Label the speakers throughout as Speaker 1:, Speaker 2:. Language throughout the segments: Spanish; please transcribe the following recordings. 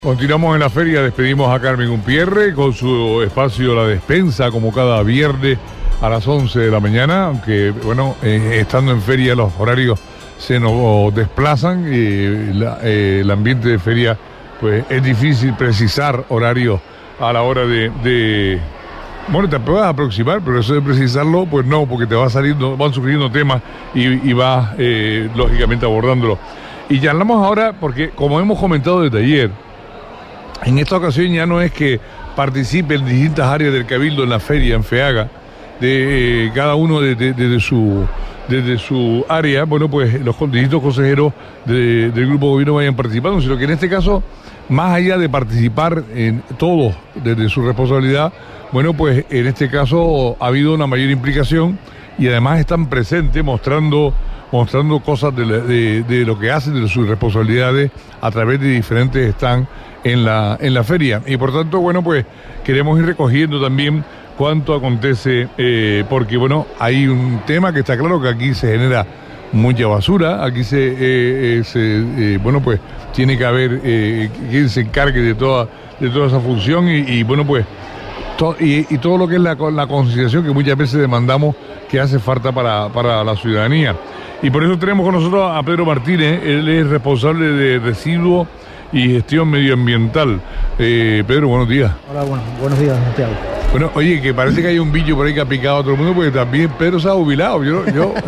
Speaker 1: Continuamos en la feria, despedimos a Carmen Umpierre con su espacio La Despensa, como cada viernes a las 11 de la mañana, aunque bueno, estando en feria los horarios se nos desplazan, el ambiente de feria pues es difícil precisar horarios a la hora bueno, te puedes aproximar, pero eso de precisarlo, pues no, porque te van surgiendo temas y vas lógicamente abordándolo. Y ya hablamos ahora, porque como hemos comentado desde ayer, en esta ocasión ya no es que participe en distintas áreas del Cabildo en la feria, en FEAGA, de cada uno desde su área, bueno, pues los distintos consejeros del grupo de gobierno vayan participando, sino que en este caso, más allá de participar en todos desde su responsabilidad, bueno, pues en este caso ha habido una mayor implicación y además están presentes mostrando cosas de lo que hacen, de sus responsabilidades a través de diferentes stands en la feria. Y por tanto, bueno, pues queremos ir recogiendo también cuánto acontece, porque bueno, hay un tema que está claro que aquí se genera mucha basura, aquí bueno, pues tiene que haber quien se encargue de toda esa función y bueno, pues y todo lo que es la concienciación que muchas veces demandamos que hace falta para la ciudadanía. Y por eso tenemos con nosotros a Pedro Martínez, él es responsable de residuos y gestión medioambiental. Pedro, buenos días.
Speaker 2: Hola, buenos días, Santiago.
Speaker 1: Bueno, oye, que parece que hay un bicho por ahí que ha picado a todo el mundo, porque también Pedro se ha jubilado. Yo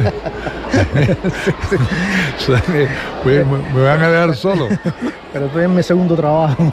Speaker 1: pues, me van a dejar solo.
Speaker 2: Pero estoy en mi segundo trabajo.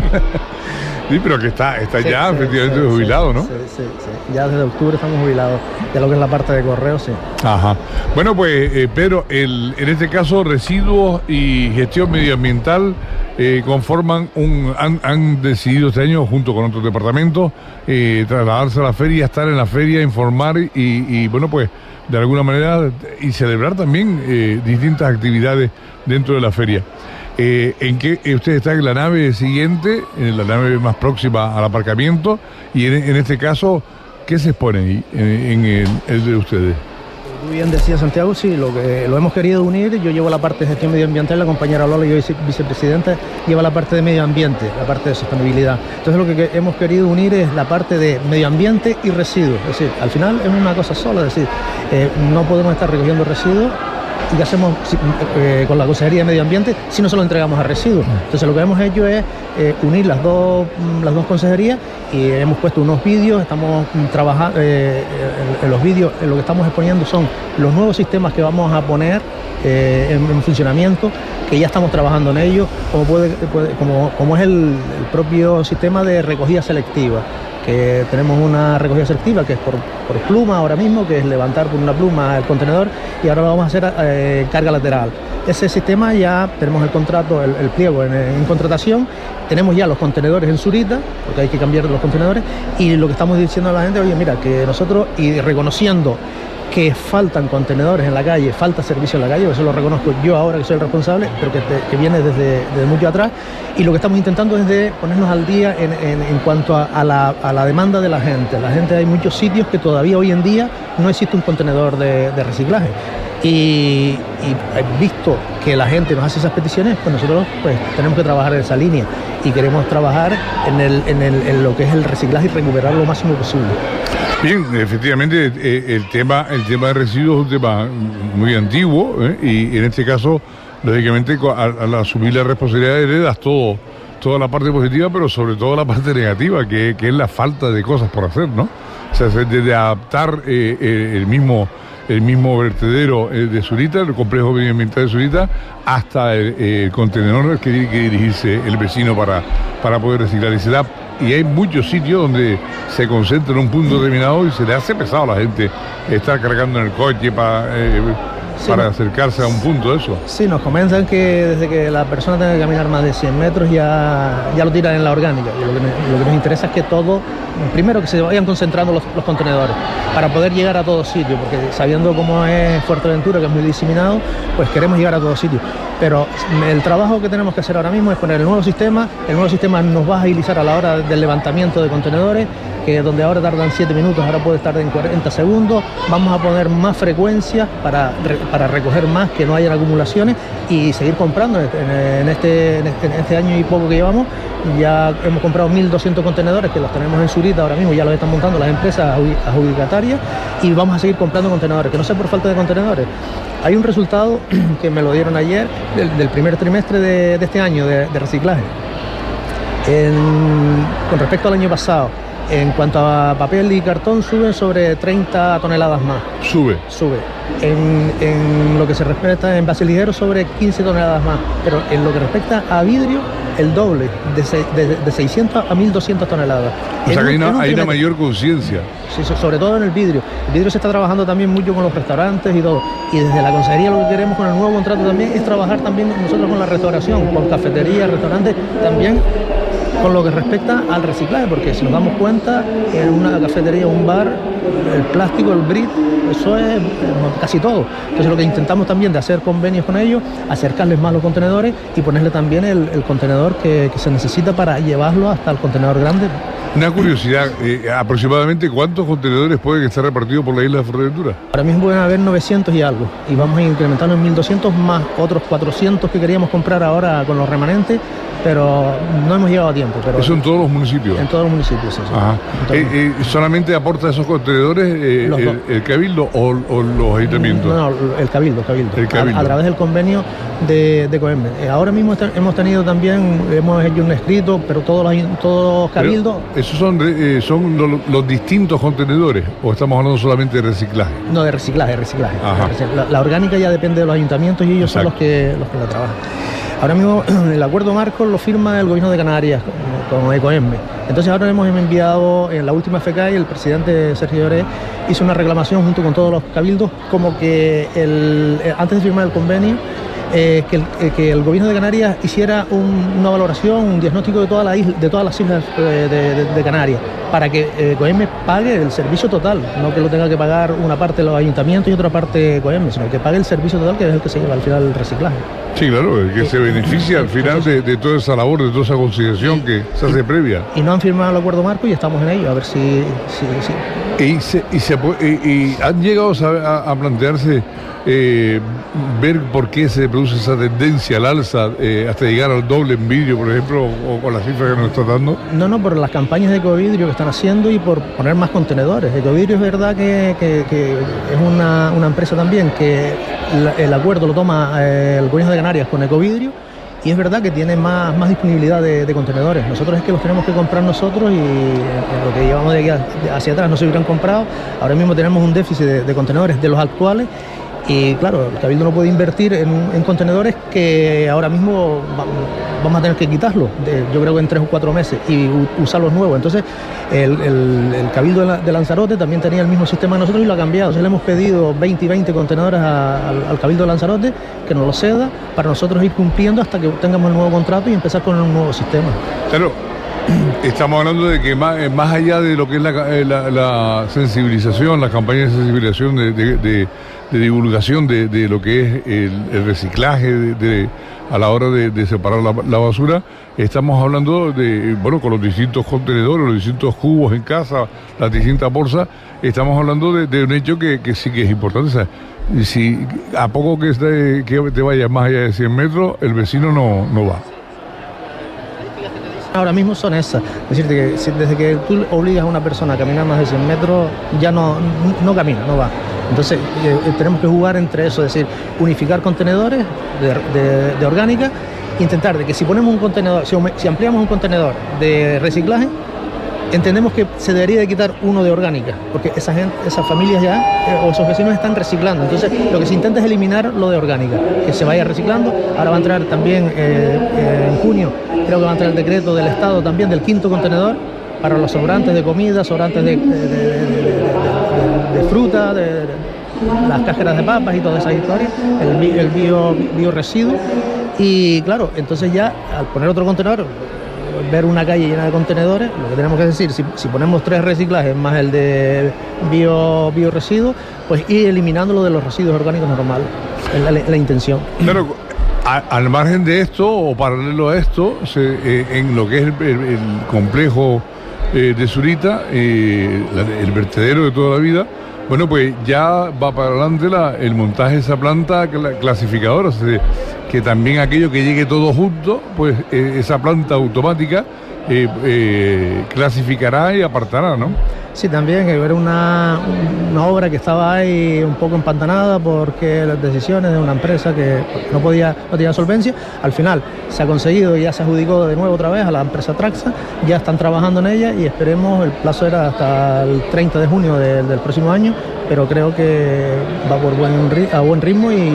Speaker 1: Sí, pero que está ya efectivamente jubilado, ¿no?
Speaker 2: Sí. Ya desde octubre estamos jubilados. Ya lo que es la parte de correo, sí.
Speaker 1: Ajá. Bueno, pues, Pedro, en este caso, residuos y gestión medioambiental conforman han decidido este año, junto con otros departamentos, trasladarse a la feria, estar en la feria, informar y bueno, pues, de alguna manera, y celebrar también distintas actividades dentro de la feria. ¿En qué usted está en la nave siguiente, en la nave más próxima al aparcamiento? Y en este caso, ¿qué se expone ahí en el de ustedes?
Speaker 2: Muy bien decía Santiago, sí, lo hemos querido unir. Yo llevo la parte de gestión medioambiental, la compañera Lola, yo soy vicepresidenta, lleva la parte de medio ambiente, la parte de sostenibilidad. Entonces lo que hemos querido unir es la parte de medio ambiente y residuos. Es decir, al final es una cosa sola, es decir, no podemos estar recogiendo residuos. ¿Y qué hacemos con la Consejería de Medio Ambiente si no se lo entregamos a residuos? Entonces lo que hemos hecho es unir las dos consejerías y hemos puesto unos vídeos, estamos trabajando en los vídeos, lo que estamos exponiendo son los nuevos sistemas que vamos a poner en funcionamiento, que ya estamos trabajando en ello, como es el propio sistema de recogida selectiva, que tenemos una recogida selectiva que es por pluma ahora mismo, que es levantar por una pluma el contenedor, y ahora vamos a hacer carga lateral. Ese sistema ya tenemos el contrato, el pliego en contratación, tenemos ya los contenedores en Zurita, porque hay que cambiar los contenedores, y lo que estamos diciendo a la gente, oye, mira, que nosotros, y reconociendo que faltan contenedores en la calle, falta servicio en la calle, eso lo reconozco yo ahora que soy el responsable, pero que viene desde mucho atrás, y lo que estamos intentando es de ponernos al día en cuanto a la demanda de la gente. Hay muchos sitios que todavía hoy en día no existe un contenedor de reciclaje. Y visto que la gente nos hace esas peticiones, pues nosotros pues tenemos que trabajar en esa línea y queremos trabajar en lo que es el reciclaje y recuperar lo máximo posible.
Speaker 1: Bien, efectivamente el tema de residuos es un tema muy antiguo, y en este caso, lógicamente, al asumir la responsabilidad heredas toda la parte positiva, pero sobre todo la parte negativa, que es la falta de cosas por hacer, ¿no? O sea, desde adaptar el mismo vertedero de Zurita, el complejo medioambiental de Zurita, hasta el contenedor que tiene que dirigirse el vecino para poder reciclar. Y hay muchos sitios donde se concentra en un punto determinado y se le hace pesado a la gente estar cargando en el coche para acercarse a un punto de eso.
Speaker 2: Sí, nos comentan que desde que la persona tenga que caminar más de 100 metros ya lo tiran en la orgánica. Y lo que nos interesa es que primero que se vayan concentrando los contenedores para poder llegar a todos sitios, porque sabiendo cómo es Fuerteventura, que es muy diseminado, pues queremos llegar a todos sitios. Pero el trabajo que tenemos que hacer ahora mismo es poner el nuevo sistema nos va a agilizar a la hora del levantamiento de contenedores, que donde ahora tardan 7 minutos, ahora puede estar en 40 segundos. Vamos a poner más frecuencias para recoger más, que no hayan acumulaciones y seguir comprando. En este año y poco que llevamos, ya hemos comprado 1.200 contenedores que los tenemos en Zurita ahora mismo, ya los están montando las empresas adjudicatarias, y vamos a seguir comprando contenedores, que no sea por falta de contenedores. Hay un resultado que me lo dieron ayer del primer trimestre de este año de reciclaje. Con respecto al año pasado, en cuanto a papel y cartón, sube sobre 30 toneladas más. Sube. En lo que se respecta en envases ligeros, sobre 15 toneladas más. Pero en lo que respecta a vidrio, el doble, de 600 a 1.200 toneladas.
Speaker 1: O sea que hay una mayor conciencia.
Speaker 2: Sí, sobre todo en el vidrio. El vidrio se está trabajando también mucho con los restaurantes y todo. Y desde la consejería lo que queremos con el nuevo contrato también es trabajar también nosotros con la restauración, con cafeterías, restaurantes, también con lo que respecta al reciclaje, porque si nos damos cuenta, en una cafetería o un bar, el plástico, el brick, eso es casi todo. Entonces lo que intentamos también de hacer convenios con ellos, acercarles más los contenedores y ponerle también el contenedor que se necesita para llevarlo hasta el contenedor grande.
Speaker 1: Una curiosidad, aproximadamente ¿cuántos contenedores pueden estar repartidos por la isla de Fuerteventura?
Speaker 2: Ahora mismo pueden haber 900 y algo, y vamos a incrementarlo en 1.200 más otros 400 que queríamos comprar ahora con los remanentes, pero no hemos llegado a tiempo. Pero
Speaker 1: ¿eso en todos los municipios?
Speaker 2: En todos los municipios, sí.
Speaker 1: Ajá. ¿Solamente aporta esos contenedores el Cabildo o los ayuntamientos?
Speaker 2: No, el Cabildo. A través del convenio de COEMME. Ahora mismo hemos tenido también, hemos hecho un escrito, pero todos Cabildos...
Speaker 1: ¿Esos son los distintos contenedores o estamos hablando solamente de reciclaje?
Speaker 2: No, de reciclaje. Ajá. La orgánica ya depende de los ayuntamientos y ellos son los que la trabajan. Ahora mismo el acuerdo marco lo firma el gobierno de Canarias con ECOEMME. Entonces ahora hemos enviado en la última FECAI, el presidente Sergio Lloré hizo una reclamación junto con todos los cabildos, como que antes de firmar el convenio, que el gobierno de Canarias hiciera una valoración, un diagnóstico de todas las islas de Canarias, para que COEMME pague el servicio total, no que lo tenga que pagar una parte los ayuntamientos y otra parte COEMME, sino que pague el servicio total, que es el que se lleva al final el reciclaje.
Speaker 1: Sí, claro, el que se beneficia al final de toda esa labor, de toda esa consideración que se hace previa.
Speaker 2: Y no han firmado el acuerdo marco y estamos en ello, a ver si...
Speaker 1: Y han llegado a plantearse ver por qué se produce esa tendencia al alza hasta llegar al doble en vidrio, por ejemplo, o con la cifra que nos está dando.
Speaker 2: No, por las campañas de Ecovidrio que están haciendo y por poner más contenedores. Ecovidrio es verdad que es una empresa también que el acuerdo lo toma el gobierno de Canarias con Ecovidrio, y es verdad que tiene más disponibilidad de contenedores. Nosotros es que los tenemos que comprar nosotros, y lo que llevamos de aquí hacia atrás no se hubieran comprado. Ahora mismo tenemos un déficit de contenedores de los actuales. Y claro, el Cabildo no puede invertir en contenedores que ahora mismo vamos a tener que quitarlos, yo creo que en 3 o 4 meses, y usar los nuevos. Entonces el Cabildo de Lanzarote también tenía el mismo sistema de nosotros y lo ha cambiado. Entonces le hemos pedido 20 contenedores al Cabildo de Lanzarote, que nos lo ceda para nosotros ir cumpliendo hasta que tengamos el nuevo contrato y empezar con un nuevo sistema.
Speaker 1: Claro. Estamos hablando de que más allá de lo que es la sensibilización, las campañas de sensibilización, de divulgación de lo que es el reciclaje a la hora de separar la basura, estamos hablando con los distintos contenedores, los distintos cubos en casa, las distintas bolsas, estamos hablando de un hecho que sí que es importante. O sea, si a poco que te vayas más allá de 100 metros, el vecino no va.
Speaker 2: Ahora mismo son esas, es decir, que desde que tú obligas a una persona a caminar más de 100 metros, ya no camina, no va. Entonces tenemos que jugar entre eso, es decir, unificar contenedores de orgánica, intentar de que si ponemos un contenedor, si ampliamos un contenedor de reciclaje, entendemos que se debería de quitar uno de orgánica, porque esas familias ya, o esos vecinos están reciclando. Entonces lo que se intenta es eliminar lo de orgánica, que se vaya reciclando. Ahora va a entrar también en junio, creo que va a entrar el decreto del Estado también del 5.º contenedor para los sobrantes de comida, sobrantes de fruta, de las cáscaras de papas y todas esas historias, el bioresiduo. Y claro, entonces ya al poner otro contenedor, ver una calle llena de contenedores, lo que tenemos que decir, si ponemos 3 reciclajes más el de bioresiduos, pues ir eliminando lo de los residuos orgánicos normales, es la intención.
Speaker 1: Claro, al margen de esto o paralelo a esto, en lo que es el complejo de Zurita, el vertedero de toda la vida. Bueno, pues ya va para adelante el montaje de esa planta clasificadora, o sea, que también aquello que llegue todo junto, pues esa planta automática clasificará y apartará, ¿no?
Speaker 2: Sí, también era una obra que estaba ahí un poco empantanada porque las decisiones de una empresa que no tenía solvencia. Al final se ha conseguido y ya se adjudicó de nuevo otra vez a la empresa Traxa, ya están trabajando en ella y esperemos, el plazo era hasta el 30 de junio del próximo año, pero creo que va a buen ritmo y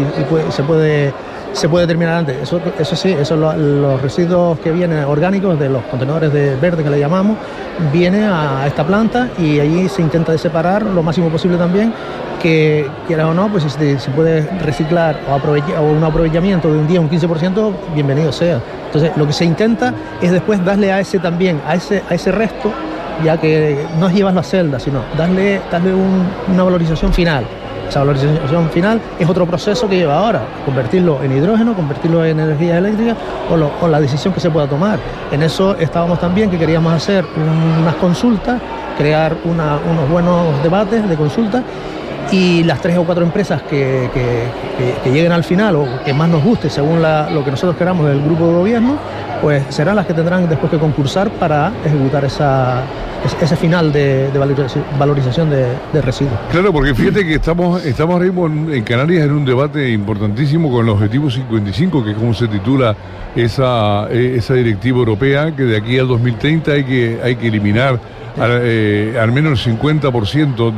Speaker 2: se puede terminar antes. Eso sí, los residuos que vienen orgánicos de los contenedores de verde que le llamamos, vienen a esta planta y allí se intenta de separar lo máximo posible también, que quieras o no, pues si se puede reciclar o un aprovechamiento de un día un 15%, bienvenido sea. Entonces lo que se intenta es después darle a ese resto, ya que no es llevarlo a celda, sino darle una valorización final. Esa valorización final es otro proceso que lleva ahora, convertirlo en hidrógeno, convertirlo en energía eléctrica o la decisión que se pueda tomar. En eso estábamos también, que queríamos hacer unas consultas, crear unos buenos debates de consulta, y las 3 o 4 empresas que lleguen al final o que más nos guste según lo que nosotros queramos del grupo de gobierno, pues serán las que tendrán después que concursar para ejecutar ese final de valorización de residuos.
Speaker 1: Claro, porque fíjate que estamos ahora mismo en Canarias en un debate importantísimo con el Objetivo 55, que es como se titula esa directiva europea, que de aquí al 2030 hay que eliminar al menos el 50%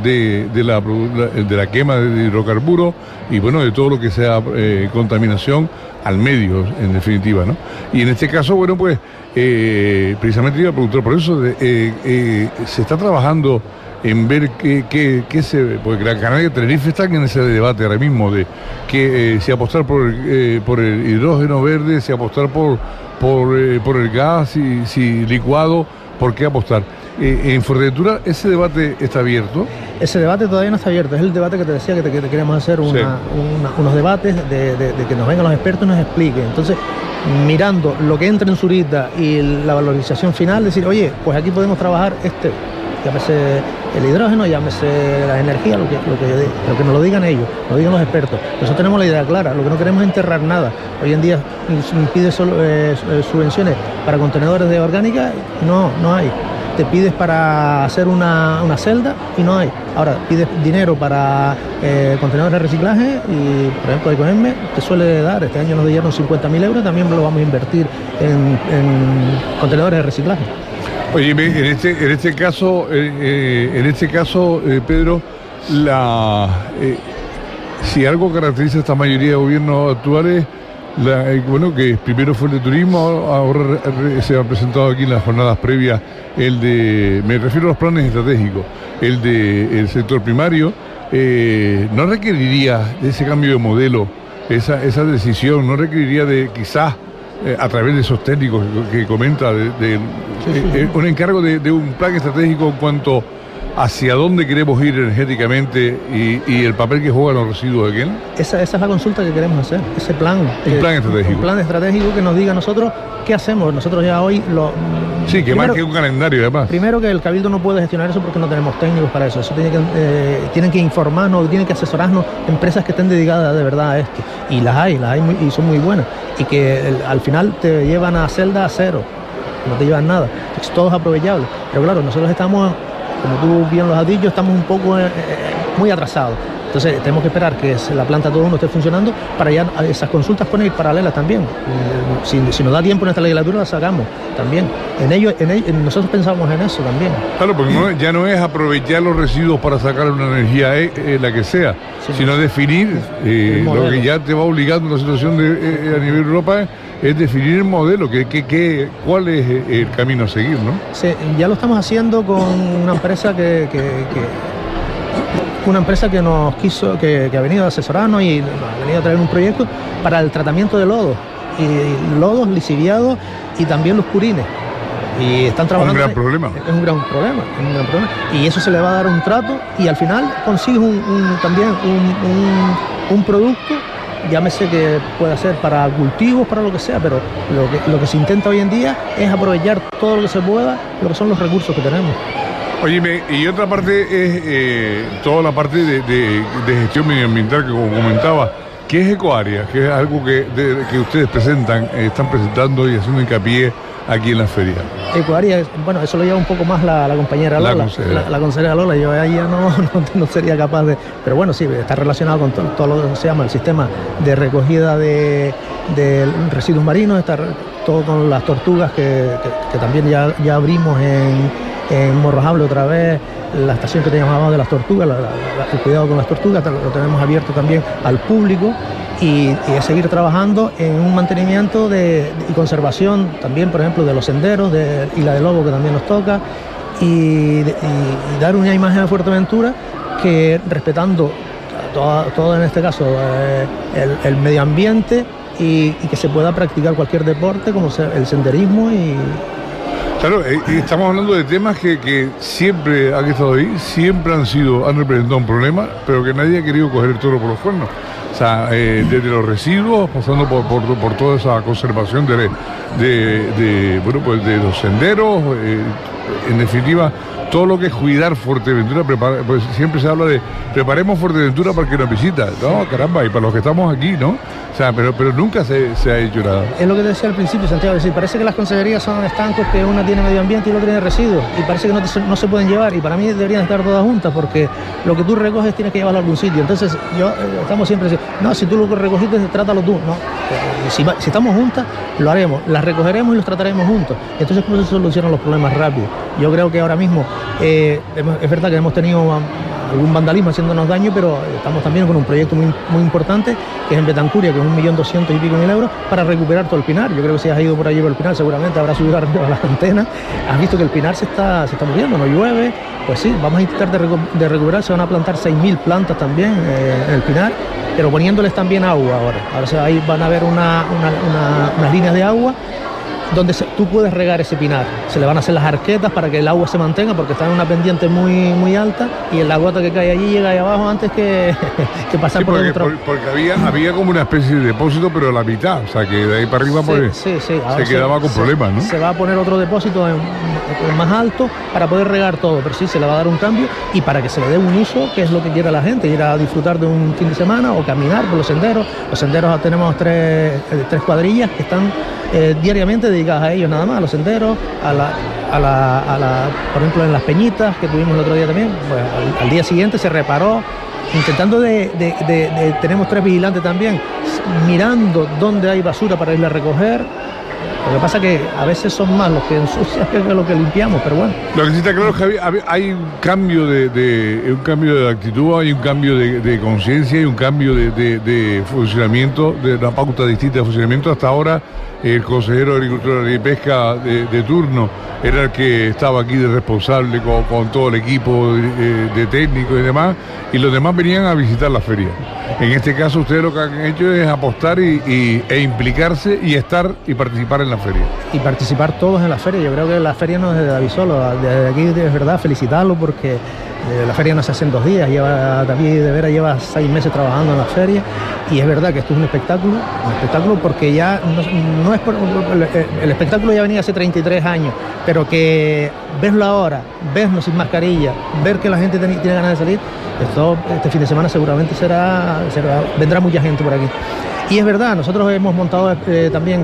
Speaker 1: de la quema de hidrocarburos y bueno, de todo lo que sea contaminación al medio, en definitiva, ¿no? Y en este caso, bueno, pues precisamente iba a preguntar por eso, se está trabajando en ver porque la Canaria y Tenerife están en ese debate ahora mismo de que si apostar por el hidrógeno verde, si apostar por el gas, si licuado, ¿por qué apostar? En Fuerteventura, ¿ese debate está abierto?
Speaker 2: Ese debate todavía no está abierto, es el debate que te decía que queremos hacer unos debates de que nos vengan los expertos y nos expliquen. Entonces, mirando lo que entra en Zurita y la valorización final, decir, oye, pues aquí podemos trabajar llámese el hidrógeno, llámese la energía, lo que nos lo digan ellos, lo digan los expertos. Nosotros tenemos la idea clara, lo que no queremos es enterrar nada. Hoy en día pide subvenciones para contenedores de orgánica, no hay. Te pides para hacer una celda y no hay. Ahora pides dinero para contenedores de reciclaje y, por ejemplo, Ecoembes te suele dar, este año nos dieron 50.000 euros, también lo vamos a invertir en contenedores de reciclaje.
Speaker 1: Oye, en este caso, Pedro, si algo caracteriza a esta mayoría de gobiernos actuales, bueno, que primero fue el de turismo, ahora se ha presentado aquí en las jornadas previas me refiero a los planes estratégicos, el del sector primario, no requeriría de ese cambio de modelo, esa decisión, no requeriría de quizás a través de esos técnicos que comenta, un encargo de un plan estratégico en cuanto hacia dónde queremos ir energéticamente y el papel que juegan los residuos de aquel.
Speaker 2: Esa es la consulta que queremos hacer, ese plan.
Speaker 1: Un plan estratégico.
Speaker 2: Un plan estratégico que nos diga a nosotros qué hacemos. Nosotros ya hoy
Speaker 1: Sí, que más que un calendario además.
Speaker 2: Primero, que el Cabildo no puede gestionar eso porque no tenemos técnicos para eso. Tienen que informarnos, tienen que asesorarnos empresas que estén dedicadas de verdad a esto. Y las hay y son muy buenas. Y que al final te llevan a celda a cero, no te llevan nada. Todo es aprovechable. Pero claro, nosotros estamos, como tú bien lo has dicho, estamos un poco muy atrasados. Entonces tenemos que esperar que la planta todo uno esté funcionando para ya esas consultas poner paralelas también. Si nos da tiempo en esta legislatura las sacamos también. Nosotros pensamos en eso también. Claro,
Speaker 1: porque ya no es aprovechar los residuos para sacar una energía la que sea, sino definir lo que ya te va obligando la situación a nivel Europa es definir el modelo, cuál es el camino a seguir, ¿no?
Speaker 2: Sí, ya lo estamos haciendo con una empresa que nos quiso, que ha venido a asesorarnos y ha venido a traer un proyecto para el tratamiento de lodos, lixiviados y también los purines. Y están trabajando.
Speaker 1: Es un gran problema.
Speaker 2: Y eso se le va a dar un trato y al final consigues también un producto llámese que pueda ser para cultivos, para lo que sea, pero lo que se intenta hoy en día es aprovechar todo lo que se pueda, lo que son los recursos que tenemos.
Speaker 1: Oye, y otra parte es toda la parte de gestión medioambiental que, como comentaba, que es Ecoárea, que es algo que ustedes están presentando y haciendo hincapié aquí en la feria.
Speaker 2: Ecoárea, bueno, eso lo lleva un poco más la compañera Lola, la consejera Lola. Yo ahí ya no sería capaz de... Pero bueno, sí, está relacionado con todo lo que se llama el sistema de recogida de residuos marinos, está todo con las tortugas que también ya abrimos en Morrojable otra vez, la estación que teníamos abajo de las tortugas, el cuidado con las tortugas, lo tenemos abierto también al público. Y es seguir trabajando en un mantenimiento y conservación también, por ejemplo, de los senderos y la de Lobo, que también nos toca, y dar una imagen de Fuerteventura que respetando todo en este caso el medio ambiente y que se pueda practicar cualquier deporte como sea el senderismo y...
Speaker 1: Claro, estamos hablando de temas que siempre han estado ahí, siempre han representado un problema, pero que nadie ha querido coger el toro por los cuernos. O sea, desde los residuos, pasando por toda esa conservación de los senderos, en definitiva, todo lo que es cuidar Fuerteventura, pues siempre se habla de preparemos Fuerteventura para que nos visita. No, caramba, y para los que estamos aquí, ¿no? O sea, pero nunca se ha hecho nada.
Speaker 2: Es lo que decía al principio, Santiago, es decir, parece que las consejerías son estancos, que una tiene medio ambiente y la otra tiene residuos, y parece que no se pueden llevar, y para mí deberían estar todas juntas, porque lo que tú recoges tienes que llevarlo a algún sitio. Entonces, estamos siempre diciendo, no, si tú lo recogiste, trátalo tú. No, si estamos juntas, lo haremos, las recogeremos y los trataremos juntos. Entonces, ¿cómo se solucionan los problemas rápido? Yo creo que ahora mismo, es verdad que hemos tenido algún vandalismo haciéndonos daño, pero estamos también con un proyecto muy, muy importante, que es en Betancuria, que es 1.200.000 y pico euros, para recuperar todo el pinar. Yo creo que si has ido por allí por el pinar, seguramente habrás subido arriba a las antenas, has visto que el pinar se está muriendo, no llueve. Pues sí, vamos a intentar de recuperar, se van a plantar 6.000 plantas también en el pinar, pero poniéndoles también agua ahora ahí van a haber unas líneas de agua donde tú puedes regar ese pinar. Se le van a hacer las arquetas para que el agua se mantenga, porque está en una pendiente muy, muy alta, y la gota que cae allí llega ahí abajo antes que pasar por dentro.
Speaker 1: Porque había como una especie de depósito, pero la mitad, o sea que de ahí para arriba se quedaba con problemas, ¿no?
Speaker 2: Se va a poner otro depósito más alto para poder regar todo, pero sí, se le va a dar un cambio y para que se le dé un uso, que es lo que quiera la gente, ir a disfrutar de un fin de semana o caminar por los senderos. Los senderos tenemos tres cuadrillas que están diariamente dedicadas a ellos nada más, a los senderos, por ejemplo en las peñitas que tuvimos el otro día también, pues, al día siguiente se reparó, intentando tenemos 3 vigilantes también, mirando dónde hay basura para ir a recoger. Lo que pasa es que a veces son más los que ensucian que los que limpiamos, pero bueno.
Speaker 1: Lo que sí está claro es que hay un cambio de actitud, hay un cambio de conciencia, hay un cambio de funcionamiento, de una pauta distinta de funcionamiento. Hasta ahora el consejero de Agricultura y Pesca de turno era el que estaba aquí de responsable con todo el equipo de técnicos y demás, y los demás venían a visitar la feria. En este caso ustedes lo que han hecho es apostar e implicarse y estar y participar en la feria.
Speaker 2: Y participar todos en la feria. Yo creo que la feria no es de David solo, desde aquí es verdad felicitarlo, porque la feria no se hace en 2 días, David de Vera lleva 6 meses trabajando en la feria, y es verdad que esto es un espectáculo porque ya no es el espectáculo ya venía hace 33 años, pero que verlo ahora, vernos sin mascarilla, ver que la gente tiene ganas de salir, este fin de semana seguramente vendrá mucha gente por aquí. Y es verdad, nosotros hemos montado también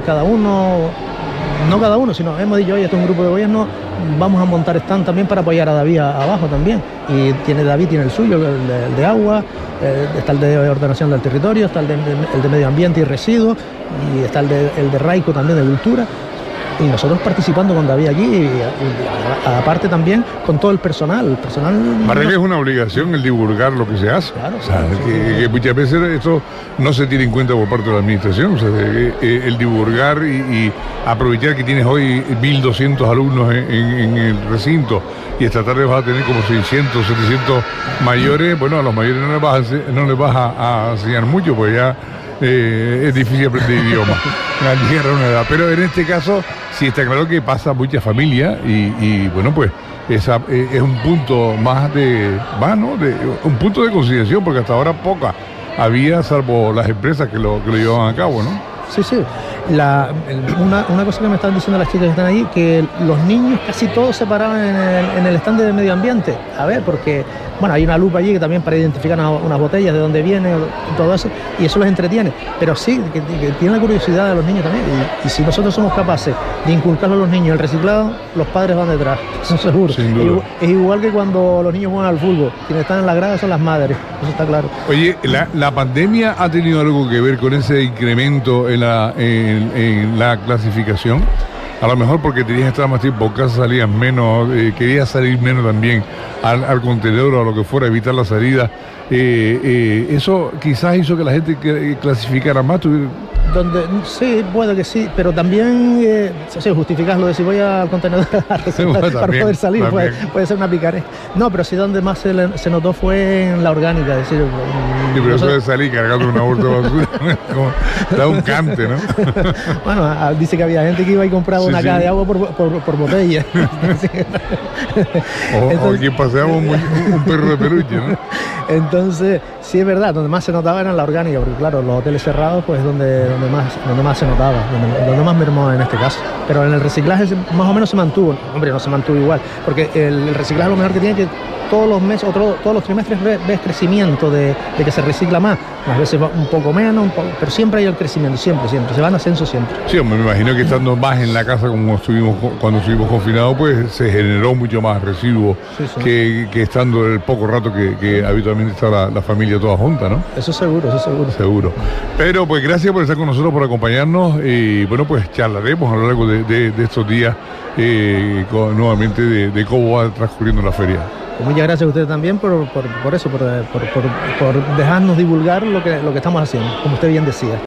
Speaker 2: no cada uno, sino hemos dicho, oye, esto es un grupo de gobierno, vamos a montar stand también para apoyar a David abajo también. Y David tiene el suyo, el de agua, está el de ordenación del territorio, está el de medio ambiente y residuos, y está el de Raico también, de cultura. Y nosotros participando con David aquí, y aparte también con todo el personal.
Speaker 1: Para que es una obligación el divulgar lo que se hace. Claro, que muchas veces esto no se tiene en cuenta por parte de la administración. O sea, el divulgar y aprovechar que tienes hoy 1.200 alumnos en el recinto, y esta tarde vas a tener como 600, 700 mayores. Bueno, a los mayores no les vas a enseñar mucho, pues ya es difícil aprender idiomas a llegar a una edad, pero en este caso sí está claro que pasa mucha familia y bueno, pues es un punto más un punto de consideración, porque hasta ahora había, salvo las empresas que lo llevaban a cabo, ¿no?
Speaker 2: Sí, sí. Una cosa que me estaban diciendo las chicas que están ahí, que los niños casi todos se paraban en el stand de medio ambiente. A ver, porque, bueno, hay una lupa allí que también para identificar unas botellas, de dónde viene, todo eso, y eso les entretiene. Pero sí, que tiene la curiosidad de los niños también. Y si nosotros somos capaces de inculcarle a los niños el reciclado, los padres van detrás, eso seguro.
Speaker 1: Sin duda.
Speaker 2: Es igual que cuando los niños juegan al fútbol, quienes están en la grada son las madres, eso está claro.
Speaker 1: Oye, ¿la pandemia ha tenido algo que ver con ese incremento en la clasificación? A lo mejor porque tenías que estar más tiempo en casa, salías menos, querías salir menos también al contenedor o a lo que fuera, evitar la salida. Eso quizás hizo que la gente clasificara más.
Speaker 2: Sí, puede que sí, pero también justificarlo de si voy al contenedor a reciclar para poder salir, puede ser una picaresca. No, pero sí donde más se notó fue en la orgánica, es decir,
Speaker 1: sí, pero eso de salir cargando una bolsa de basura, da un cante, ¿no?
Speaker 2: Bueno, dice que había gente que iba y compraba una caja de agua por botella.
Speaker 1: O que paseaba un perro de peluche, ¿no?
Speaker 2: Entonces, sí es verdad, donde más se notaba era en la orgánica, porque claro, los hoteles cerrados, pues donde más se notaba, donde más mermó en este caso. Pero en el reciclaje más o menos se mantuvo. Hombre, no se mantuvo igual, porque el reciclaje lo mejor que tiene que todos los meses, todos los trimestres ves crecimiento de que se recicla más. A veces va un poco menos, pero siempre hay el crecimiento, siempre, se va en ascenso siempre.
Speaker 1: Sí, hombre, me imagino que estando más en la casa como cuando estuvimos confinados, pues se generó mucho más residuo que estando el poco rato que habitualmente está la familia toda junta, ¿no?
Speaker 2: Eso seguro.
Speaker 1: Seguro. Pero pues gracias por estar con nosotros, por acompañarnos y bueno, pues charlaremos a lo largo de estos días nuevamente de cómo va transcurriendo la feria.
Speaker 2: Muchas gracias a ustedes también por dejarnos divulgar lo que estamos haciendo, como usted bien decía.